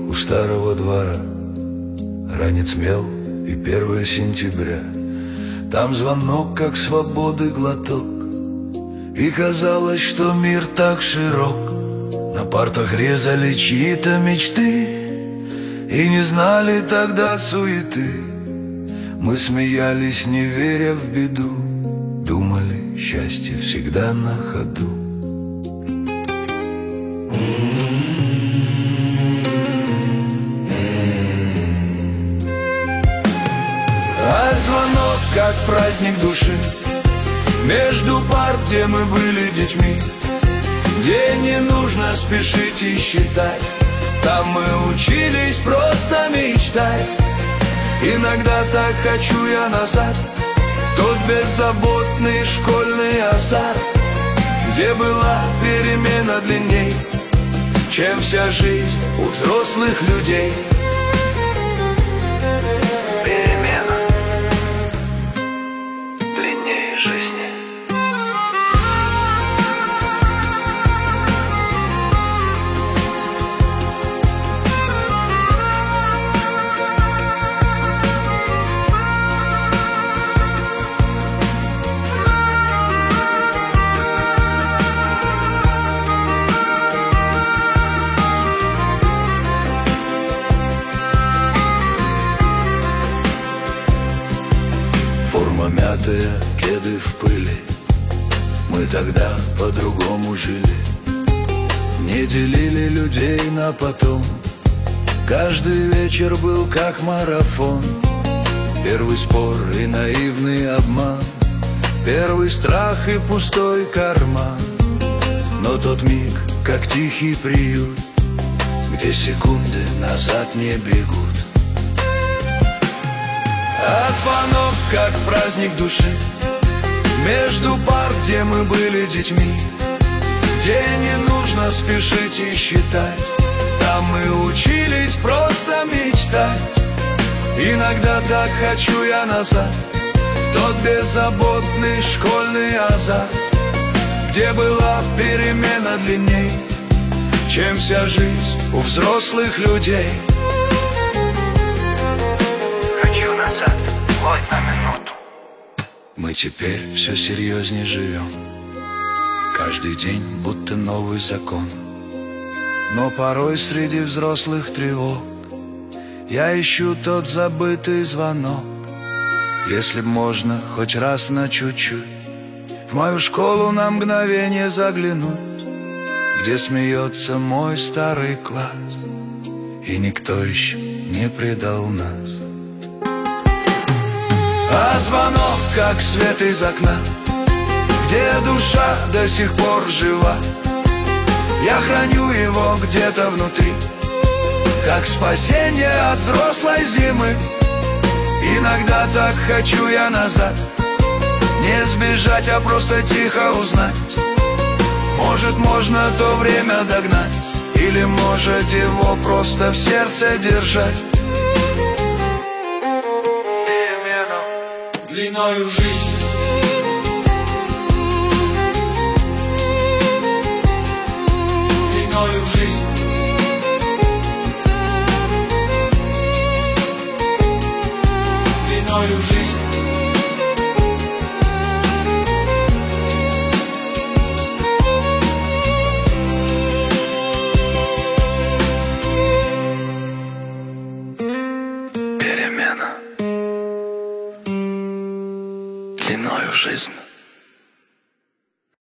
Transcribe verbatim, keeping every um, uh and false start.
у старого двора. Ранец мел и первое сентября. Там звонок, как свободы глоток. И казалось, что мир так широк. На партах резали чьи-то мечты, и не знали тогда суеты. Мы смеялись, не веря в беду. Думали, счастье всегда на ходу. А звонок, как праздник души, между пар, где мы были детьми, где не нужно спешить и считать. Там мы учились просто мечтать. Иногда так хочу я назад, в тот беззаботный школьный азарт, где была перемена длинней, чем вся жизнь у взрослых людей. Перемена длиннее жизни. Форма мятая, кеды в пыли. Мы тогда по-другому жили. Не делили людей на потом. Каждый вечер был как марафон. Первый спор и наивный обман, первый страх и пустой карман. Но тот миг, как тихий приют, где секунды назад не бегут. А звонок, как праздник души, между пар, где мы были детьми, где не нужно спешить и считать. Там мы учились просто мечтать. Иногда так хочу я назад, в тот беззаботный школьный азарт, где была перемена длинней, чем вся жизнь у взрослых людей. Назад, хоть на минуту. Мы теперь все серьезнее живем. Каждый день будто новый закон. Но порой среди взрослых тревог я ищу тот забытый звонок. Если б можно хоть раз на чуть-чуть в мою школу на мгновение заглянуть, где смеется мой старый класс, и никто еще не предал нас. А звонок, как свет из окна, где душа до сих пор жива. Я храню его где-то внутри, как спасение от взрослой зимы. Иногда так хочу я назад, не сбежать, а просто тихо узнать. Может, можно то время догнать, или может его просто в сердце держать. Длиною жизнь, длиною жизнь, длиною жизнь. Перемена длиною жизнь.